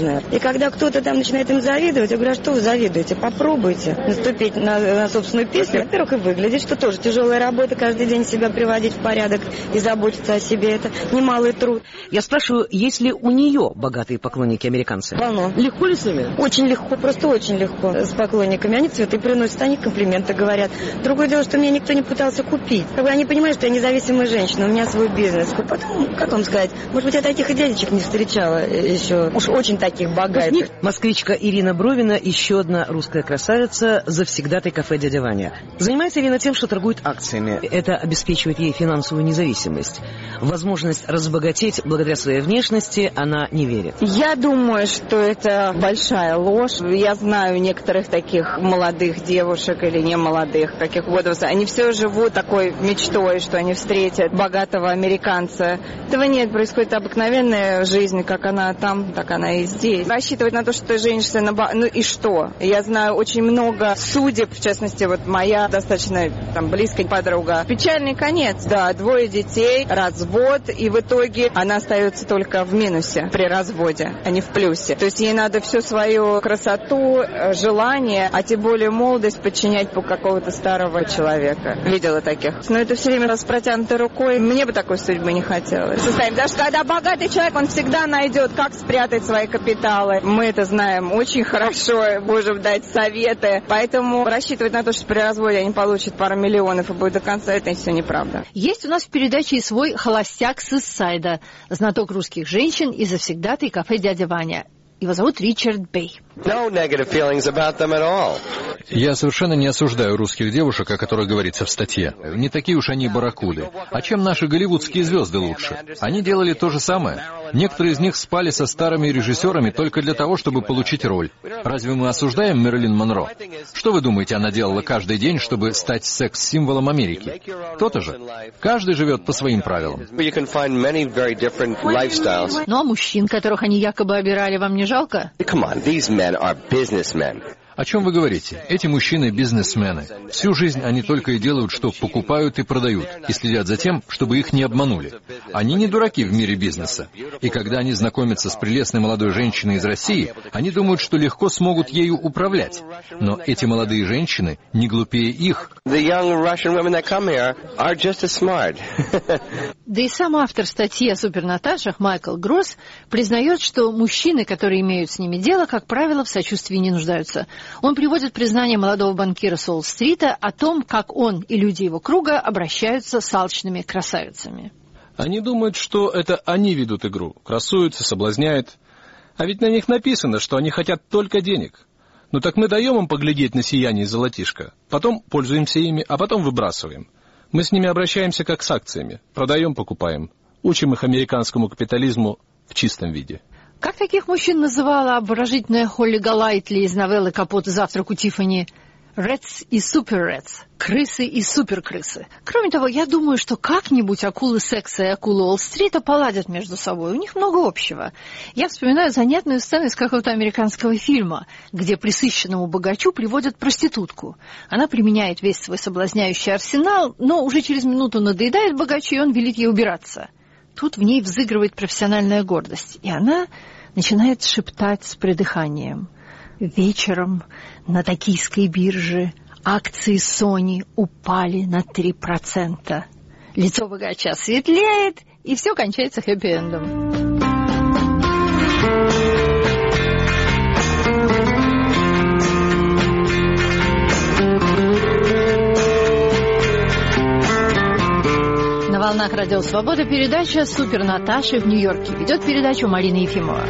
миллионер. И когда кто-то там начинает им завидовать, я говорю, а что вы завидуете? Попробуйте наступить на, на собственную песню. Во-первых, и выглядеть, что тоже тяжелая работа, каждый день себя приводить в порядок и заботиться о себе. Это немалый труд. Я спрашиваю, есть ли у нее богатые поклонники-американцы? Полно. Легко ли с ними? Очень легко, просто очень легко с поклонниками. Они цветы приносят, они комплименты говорят. Другое дело, что меня никто не пытался купить. Как бы они понимают, что я независимая женщина, у меня свой бизнес. Потом, как вам сказать, может быть, я таких и дядечек не встречала еще. Уж очень таких богатых. Москвичка Ирина Бровина, еще одна русская красавица, завсегдатай кафе «Дядя Ваня». Занимается Ирина тем, что торгует акциями. Это обеспечивает ей финансовую независимость. В возможность разбогатеть благодаря своей внешности она не верит. Я думаю, что это большая ложь. Я знаю некоторых таких молодых девушек или не молодых, каких возраста. Они все живут такой мечтой, что они встретят богатого американца. Этого нет, происходит обыкновенная жизнь, как она там, так она и здесь. Рассчитывать на то, что ты женишься на... Ну и что? Я знаю очень много судеб, в частности, вот моя достаточно там близкая подруга. Печальный конец, да, двое детей, развод, и в итоге она остается только в минусе при разводе, а не в плюсе. То есть ей надо всю свою красоту, желание, а тем более молодость подчинять по какого-то старого человека. Видела таких. Но это все время с протянутой рукой. Мне бы такой судьбы не хотелось. Даже когда богатый человек, он всегда найдет, как спрятать свои капиталы. Мы это знаем очень хорошо, можем дать советы. Поэтому рассчитывать на то, что при разводе они получат пару миллионов и будет до конца, это все неправда. Есть у нас в передаче и свой холостяк с Иссайда, знаток русских женщин и завсегдатый кафе «Дядя Ваня». Его зовут Ричард Бей. Я совершенно не осуждаю русских девушек, о которых говорится в статье. Не такие уж они барракуды. А чем наши голливудские звезды лучше? Они делали то же самое. Некоторые из них спали со старыми режиссерами только для того, чтобы получить роль. Разве мы осуждаем Мэрилин Монро? Что вы думаете, она делала каждый день, чтобы стать секс-символом Америки? То-то же. Каждый живет по своим правилам. Ну а мужчин, которых они якобы обирали, вам не жалко? О чем вы говорите? Эти мужчины — бизнесмены. Всю жизнь они только и делают, что покупают и продают, и следят за тем, чтобы их не обманули. Они не дураки в мире бизнеса. И когда они знакомятся с прелестной молодой женщиной из России, они думают, что легко смогут ею управлять. Но эти молодые женщины не глупее их. Да и сам автор статьи о супернаташах Майкл Гросс признает, что мужчины, которые имеют с ними дело, как правило, в сочувствии не нуждаются. Он приводит признание молодого банкира с Уолл-стрита о том, как он и люди его круга обращаются с алчными красавицами. Они думают, что это они ведут игру, красуются, соблазняют. А ведь на них написано, что они хотят только денег. Ну так мы даем им поглядеть на сияние золотишка, потом пользуемся ими, а потом выбрасываем. Мы с ними обращаемся как с акциями, продаем, покупаем, учим их американскому капитализму в чистом виде. Как таких мужчин называла обворожительная Холли Голайтли из новеллы «Капот и завтрак у Тиффани»? «Рэдс» и «Супер-рэдс», «крысы» и «суперкрысы». Кроме того, я думаю, что как-нибудь акулы секса и акулы Уолл-стрита поладят между собой. У них много общего. Я вспоминаю занятную сцену из какого-то американского фильма, где пресыщенному богачу приводят проститутку. Она применяет весь свой соблазняющий арсенал, но уже через минуту надоедает богачу, и он велит ей убираться. Тут в ней взыгрывает профессиональная гордость, и она начинает шептать с придыханием. Вечером на токийской бирже акции Sony упали на три процента. Лицо богача светлеет, и все кончается хэппи-эндом. На волнах Радио Свобода передача «Супер Наташи» в Нью-Йорке. Ведет передачу Марина Ефимова.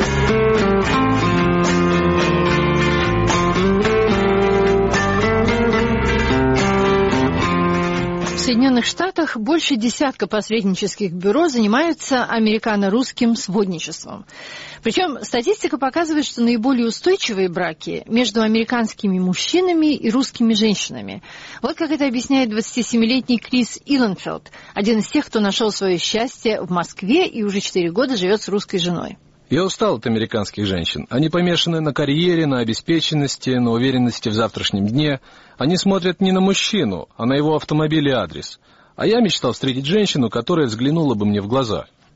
В Соединенных Штатах больше десятка посреднических бюро занимаются американо-русским сводничеством. Причем статистика показывает, что наиболее устойчивые браки между американскими мужчинами и русскими женщинами. Вот как это объясняет двадцатисемилетний Крис Иленфелд, один из тех, кто нашел свое счастье в Москве и уже четыре года живет с русской женой. Я устал от американских женщин. Они помешаны на карьере, на обеспеченности, на уверенности в завтрашнем дне. Они смотрят не на мужчину, а на его автомобиль и адрес. А я мечтал встретить женщину, которая взглянула бы мне в глаза.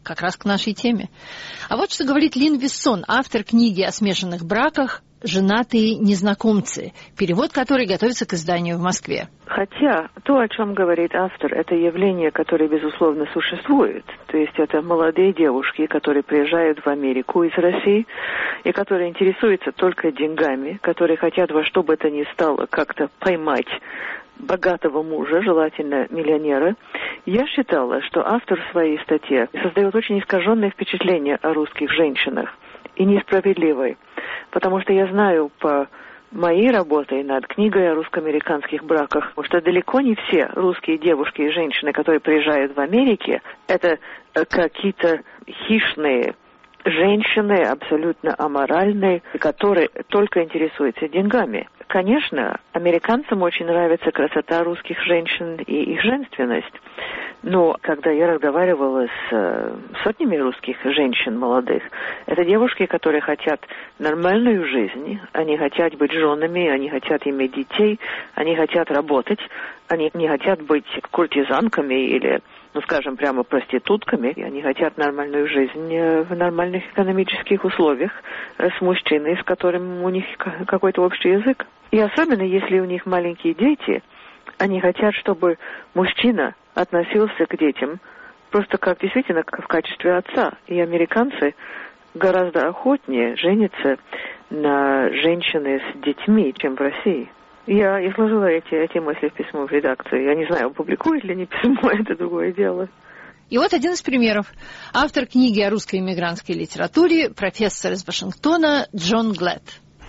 как раз к нашей теме. А вот что говорит Лин Виссон, автор книги о смешанных браках «Женатые незнакомцы», перевод которой готовится к изданию в Москве. Хотя то, о чем говорит автор, это явление, которое, безусловно, существует. То есть это молодые девушки, которые приезжают в Америку из России и которые интересуются только деньгами, которые хотят во что бы то ни стало как-то поймать богатого мужа, желательно миллионера. Я считала, что автор в своей статье создает очень искаженное впечатление о русских женщинах и несправедливое. Потому что я знаю по моей работе над книгой о русско-американских браках, что далеко не все русские девушки и женщины, которые приезжают в Америку, это какие-то хищные женщины, абсолютно аморальные, которые только интересуются деньгами. Конечно, американцам очень нравится красота русских женщин и их женственность. Но когда я разговаривала с э, сотнями русских женщин молодых, это девушки, которые хотят нормальную жизнь, они хотят быть женами, они хотят иметь детей, они хотят работать, они не хотят быть куртизанками или, ну скажем, прямо проститутками, они хотят нормальную жизнь в нормальных экономических условиях с мужчиной, с которым у них какой-то общий язык. И особенно, если у них маленькие дети, они хотят, чтобы мужчина относился к детям просто как действительно как в качестве отца. И американцы гораздо охотнее женятся на женщины с детьми, чем в России. Я изложила эти, эти мысли в письмо в редакцию. Я не знаю, опубликует ли они письмо, это другое дело. И вот один из примеров. Автор книги о русской иммигрантской литературе, профессор из Вашингтона Джон Глэд.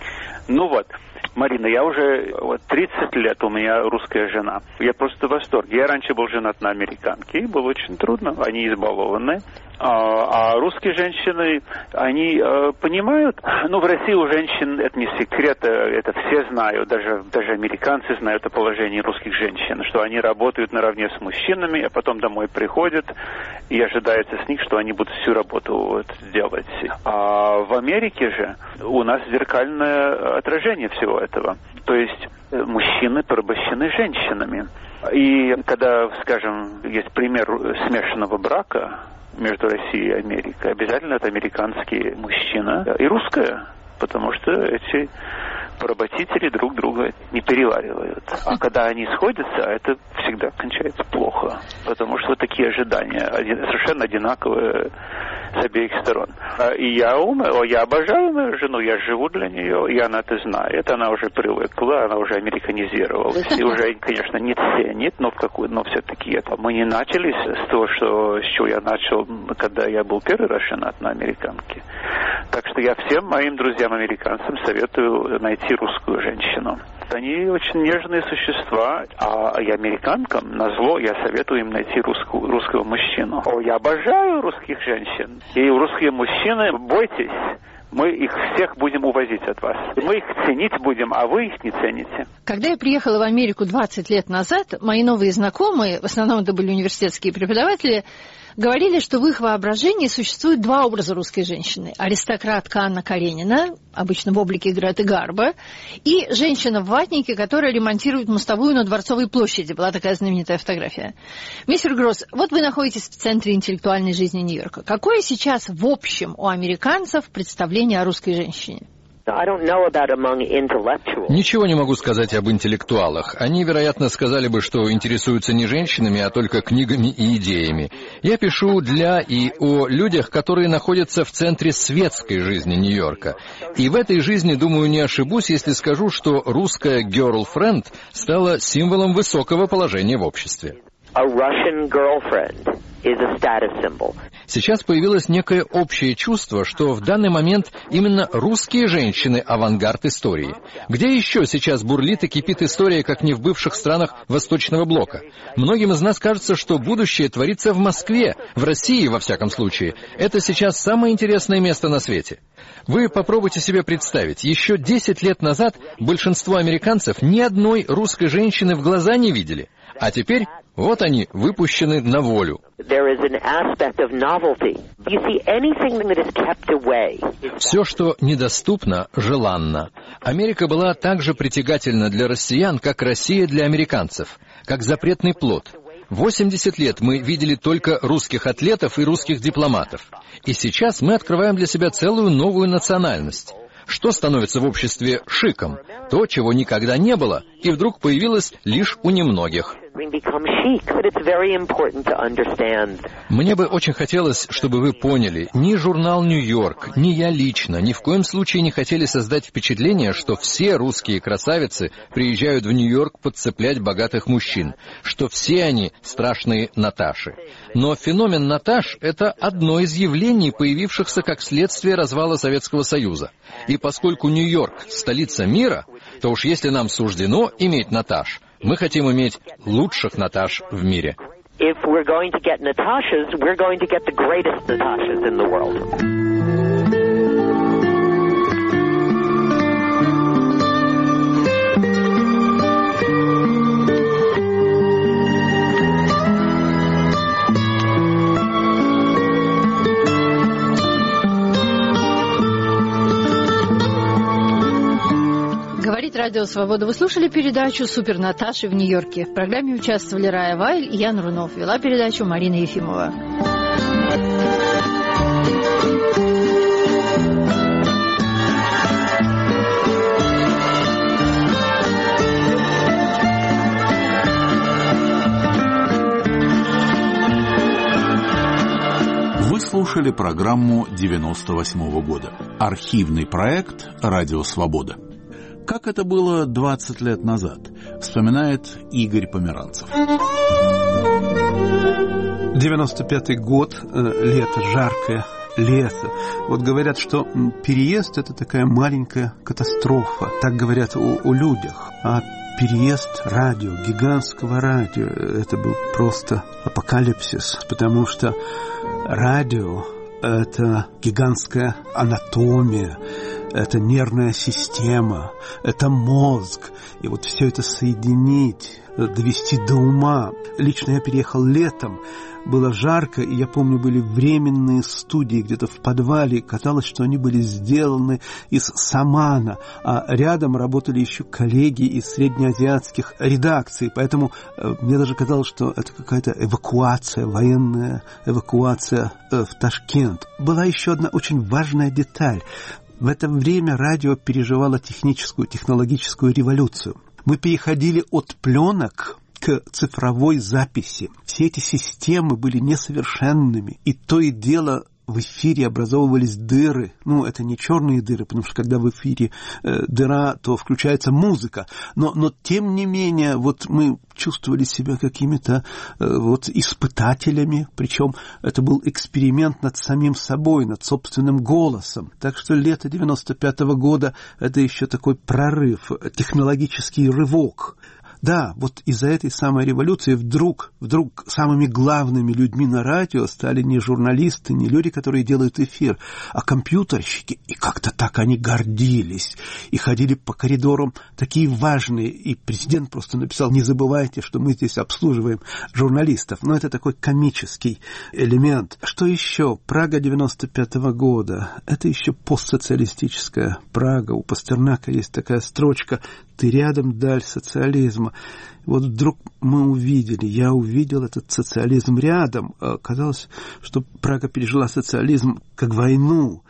Ну вот, Марина, я уже вот, тридцать лет, у меня русская жена. Я просто в восторге. Я раньше был женат на американке, и было очень трудно. Они избалованы. А, а русские женщины, они э, понимают, ну, в России у женщин это не секрет, это все знают, даже, даже американцы знают о положении русских женщин, что они работают наравне с мужчинами, а потом домой приходят, и ожидается с них, что они будут всю работу вот, делать. А в Америке же у нас зеркальное отражение всего этого. То есть мужчины порабощены женщинами. И когда, скажем, есть пример смешанного брака между Россией и Америкой, обязательно это американский мужчина и русская, потому что эти поработители друг друга не переваривают. А когда они сходятся, это всегда кончается плохо, потому что такие ожидания совершенно одинаковые с обеих сторон. И я, я обожаю мою жену, я живу для нее, и она это знает, она уже привыкла, она уже американизировалась, и уже, конечно, не ценит, но, в какую, но все-таки это. Мы не начали с того, что, с чего я начал, когда я был первый раз женат на американке. Так что я всем моим друзьям-американцам советую найти русскую женщину. Они очень нежные существа, а и американкам, назло, я советую им найти русскую, русского мужчину. О, я обожаю русских женщин. И русские мужчины, бойтесь, мы их всех будем увозить от вас. Мы их ценить будем, а вы их не цените. Когда я приехала в Америку двадцать лет назад, мои новые знакомые, в основном это были университетские преподаватели, говорили, что в их воображении существует два образа русской женщины. Аристократка Анна Каренина, обычно в облике Греты Гарбо, и женщина в ватнике, которая ремонтирует мостовую на Дворцовой площади. Была такая знаменитая фотография. Мистер Гросс, вот вы находитесь в центре интеллектуальной жизни Нью-Йорка. Какое сейчас в общем у американцев представление о русской женщине? Ничего не могу сказать об интеллектуалах. Они, вероятно, сказали бы, что интересуются не женщинами, а только книгами и идеями. Я пишу для и о людях, которые находятся в центре светской жизни Нью-Йорка. И в этой жизни, думаю, не ошибусь, если скажу, что русская girlfriend стала символом высокого положения в обществе. A Russian girlfriend is a status symbol. Сейчас появилось некое общее чувство, что в данный момент именно русские женщины — авангард истории. Где еще сейчас бурлит и кипит история, как не в бывших странах Восточного блока? Многим из нас кажется, что будущее творится в Москве, в России, во всяком случае. Это сейчас самое интересное место на свете. Вы попробуйте себе представить, еще десять лет назад большинство американцев ни одной русской женщины в глаза не видели. А теперь вот они выпущены на волю. Все, что недоступно, желанно. Америка была так же притягательна для россиян, как Россия для американцев, как запретный плод. восемьдесят лет мы видели только русских атлетов и русских дипломатов. И сейчас мы открываем для себя целую новую национальность. Что становится в обществе шиком? То, чего никогда не было, и вдруг появилось лишь у немногих. Мне бы очень хотелось, чтобы вы поняли, ни журнал «Нью-Йорк», ни я лично ни в коем случае не хотели создать впечатление, что все русские красавицы приезжают в Нью-Йорк подцеплять богатых мужчин, что все они страшные Наташи. Но феномен Наташ — это одно из явлений, появившихся как следствие развала Советского Союза. И поскольку Нью-Йорк — столица мира, то уж если нам суждено иметь Наташ, мы хотим иметь лучших Наташ в мире. If we're going to get Natashas, we're going to get the greatest Natashas in the world. Говорит Радио Свобода. Вы слушали передачу «Супер Наташи» в Нью-Йорке. В программе участвовали Рая Вайль и Ян Рунов. Вела передачу Марина Ефимова. Вы слушали программу девяносто восьмого года. Архивный проект «Радио Свобода». Как это было двадцать лет назад, вспоминает Игорь Померанцев. девяносто пятый год, лето, жаркое лето. Вот говорят, что переезд — это такая маленькая катастрофа. Так говорят о, о людях. А переезд радио, гигантского радио, это был просто апокалипсис, потому что радио — это гигантская анатомия, это нервная система, это мозг. И вот все это соединить, довести до ума. Лично я переехал летом, было жарко, и я помню, были временные студии где-то в подвале. Казалось, что они были сделаны из самана, а рядом работали еще коллеги из среднеазиатских редакций. Поэтому э, мне даже казалось, что это какая-то эвакуация, военная эвакуация э, в Ташкент. Была еще одна очень важная деталь. В это время радио переживало техническую, технологическую революцию. Мы переходили от пленок к цифровой записи. Все эти системы были несовершенными, и то и дело в эфире образовывались дыры. Ну, это не черные дыры, потому что когда в эфире э, дыра, то включается музыка. Но, но тем не менее, вот мы чувствовали себя какими-то э, вот испытателями, причем это был эксперимент над самим собой, над собственным голосом. Так что лето девяносто пятого года — это еще такой прорыв, технологический рывок. Да, вот из-за этой самой революции вдруг, вдруг самыми главными людьми на радио стали не журналисты, не люди, которые делают эфир, а компьютерщики. И как-то так они гордились. И ходили по коридорам такие важные. И президент просто написал: не забывайте, что мы здесь обслуживаем журналистов. Но это такой комический элемент. Что еще? Прага девяносто пятого года. Это еще постсоциалистическая Прага. У Пастернака есть такая строчка: «Ты рядом, даль социализма». Вот вдруг мы увидели, я увидел этот социализм рядом. Казалось, что Прага пережила социализм как войну.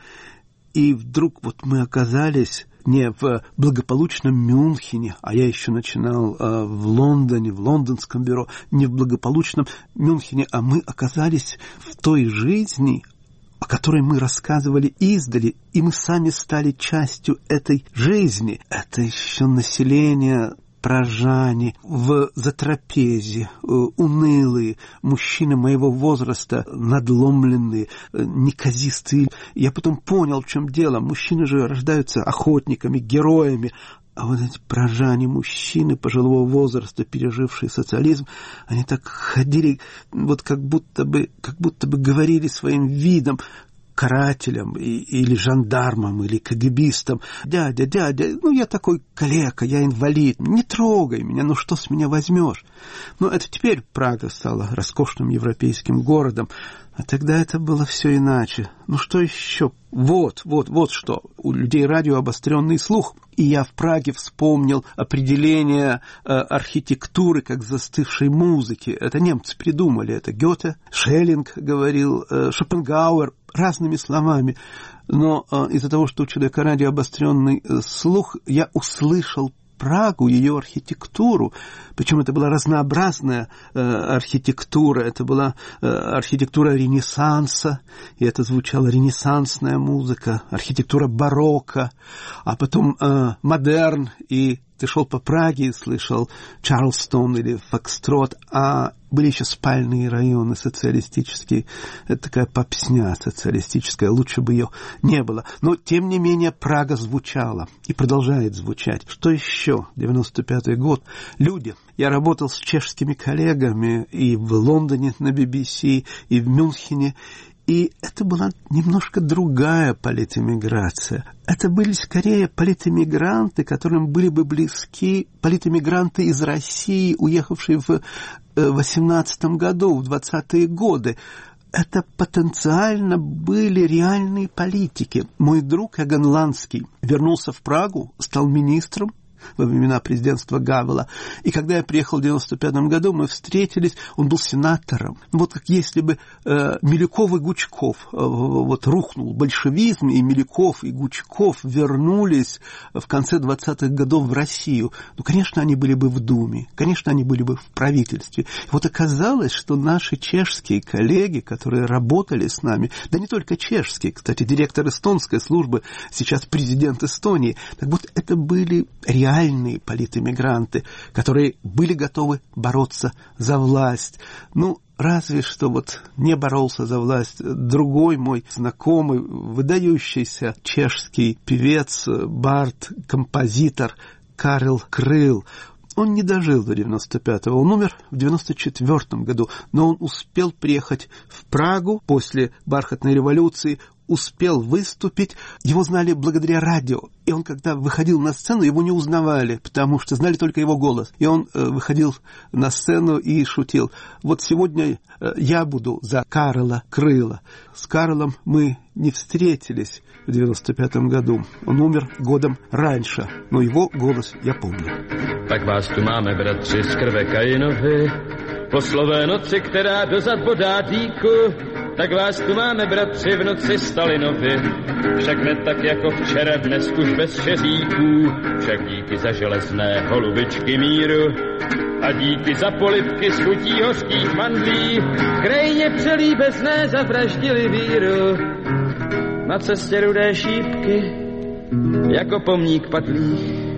И вдруг вот мы оказались не в благополучном Мюнхене, а я еще начинал э, в Лондоне, в лондонском бюро, не в благополучном Мюнхене, а мы оказались в той жизни, о которой мы рассказывали издали, и мы сами стали частью этой жизни. Это еще население пражане в затрапезе, унылые, мужчины моего возраста, надломленные, неказистые. Я потом понял, в чем дело. Мужчины же рождаются охотниками, героями. А вот эти пражане, мужчины пожилого возраста, пережившие социализм, они так ходили, вот как будто бы, как будто бы говорили своим видом карателям и, или жандармам, или кагибистам: дядя, дядя, ну я такой калека, я инвалид, не трогай меня, ну что с меня возьмешь? Ну это теперь Прага стала роскошным европейским городом. А тогда это было все иначе. Ну что еще? Вот, вот, вот что. У людей радио обостренный слух. И я в Праге вспомнил определение э, архитектуры как застывшей музыки. Это немцы придумали. Это Гёте, Шеллинг говорил, э, Шопенгауэр, разными словами. Но э, из-за того, что у человека радио обостренный э, слух, я услышал Прагу, ее архитектуру, причем это была разнообразная э, архитектура, это была э, архитектура Ренессанса, и это звучала ренессансная музыка, архитектура барокко, а потом э, модерн, и ты шел по Праге и слышал Чарльстон или Фокстрот, а были еще спальные районы социалистические. Это такая попсня социалистическая, лучше бы ее не было. Но, тем не менее, Прага звучала и продолжает звучать. Что еще? девяносто пятый год. Люди. Я работал с чешскими коллегами и в Лондоне на би би си, и в Мюнхене. И это была немножко другая политэмиграция. Это были скорее политэмигранты, которым были бы близки политэмигранты из России, уехавшие в восемнадцатом году, в двадцатые годы. Это потенциально были реальные политики. Мой друг Эгон Ланский вернулся в Прагу, стал министром во времена президентства Гавела. И когда я приехал в девяносто пятом году, мы встретились, он был сенатором. Вот как если бы э, Милюков и Гучков, э, вот рухнул большевизм, и Милюков и Гучков вернулись в конце двадцатых годов в Россию. Ну, конечно, они были бы в Думе, конечно, они были бы в правительстве. И вот оказалось, что наши чешские коллеги, которые работали с нами, да не только чешские, кстати, директор эстонской службы, сейчас президент Эстонии, так вот это были реальные реальные политэмигранты, которые были готовы бороться за власть. Ну, разве что вот не боролся за власть другой мой знакомый, выдающийся чешский певец, бард, композитор Карел Крыл. Он не дожил до девяносто пятого, он умер в девяносто четвёртом году, но он успел приехать в Прагу после бархатной революции, успел выступить, его знали благодаря радио. И он, когда выходил на сцену, его не узнавали, потому что знали только его голос. И он э, выходил на сцену и шутил. Вот сегодня э, я буду за Карела Крыла. С Карлом мы не встретились в девяносто пятом году. Он умер годом раньше, но его голос я помню. Tak vás tu máme, bratři, z krve Kainovi, po slové noci, která dozad bodá dýku, tak vás tu máme, bratři, v noci Stalinovi, však ne tak jako včera, dnes už bez šeříků, však díky za železné holubičky míru a díky za polibky z chutí hořkých mandlí, krajně přelíbezné zavraždili víru. Na cestě rudé šípky, jako pomník padlých,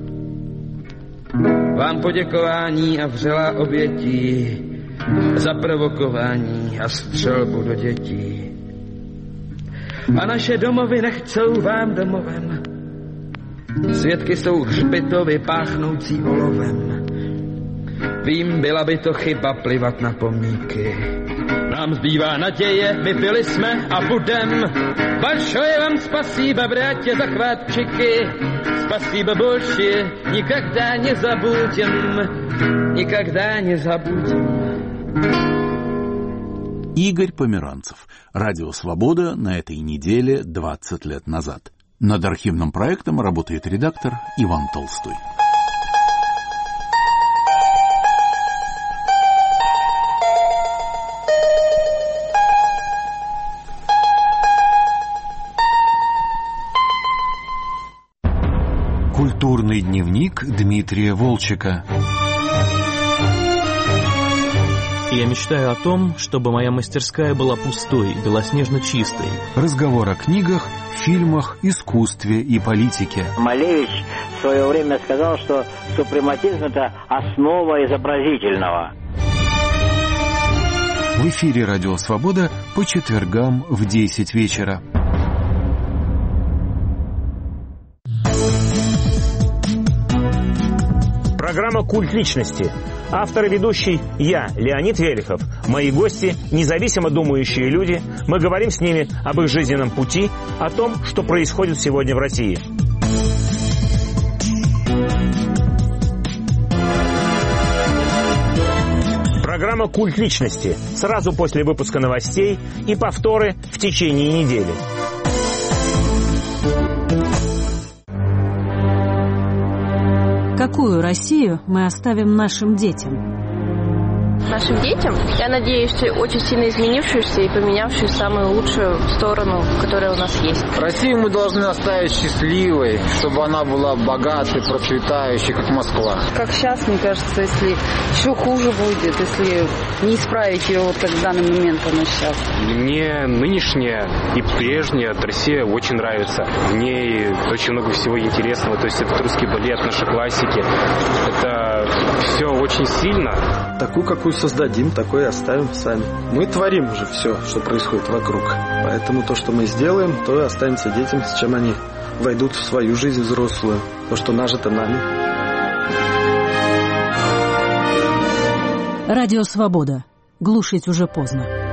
vám poděkování a vřelá obětí za provokování a střelbu do dětí. A naše domovy nechcou vám domovem. Svědky jsou hřbitovy páchnoucí olovem. Vím, byla by to chyba plivat na pomníky. Nám zbývá naděje, my byli jsme a budem. Большое вам спасибо, братья захватчики. Спасибо большое, никогда не забудем. Никогда не забудем. Игорь Померанцев. Радио «Свобода» на этой неделе двадцать лет назад. Над архивным проектом работает редактор Иван Толстой. Культурный дневник Дмитрия Волчека. Я мечтаю о том, чтобы моя мастерская была пустой, белоснежно чистой. Разговор о книгах, фильмах, искусстве и политике. Малевич в свое время сказал, что супрематизм – это основа изобразительного. В эфире «Радио Свобода» по четвергам в десять вечера. Программа «Культ личности». Автор и ведущий я, Леонид Велихов. Мои гости – независимо думающие люди. Мы говорим с ними об их жизненном пути, о том, что происходит сегодня в России. Программа Программа «Культ личности» сразу после выпуска новостей и повторы в течение недели. Какую Россию мы оставим нашим детям? Нашим детям, я надеюсь, очень сильно изменившуюся и поменявшую самую лучшую сторону, которая у нас есть. Россию мы должны оставить счастливой, чтобы она была богатой, процветающей, как Москва. Как сейчас, мне кажется, если еще хуже будет, если не исправить ее, вот как в данный момент она сейчас. Мне нынешняя и прежняя Россия очень нравится. В ней очень много всего интересного. То есть это русский балет, наши классики. Это все очень сильно. Такую, какую создадим, такое и оставим сами. Мы творим уже все, что происходит вокруг. Поэтому то, что мы сделаем, то и останется детям, с чем они войдут в свою жизнь взрослую. То, что нажито нами. Радио «Свобода». Глушить уже поздно.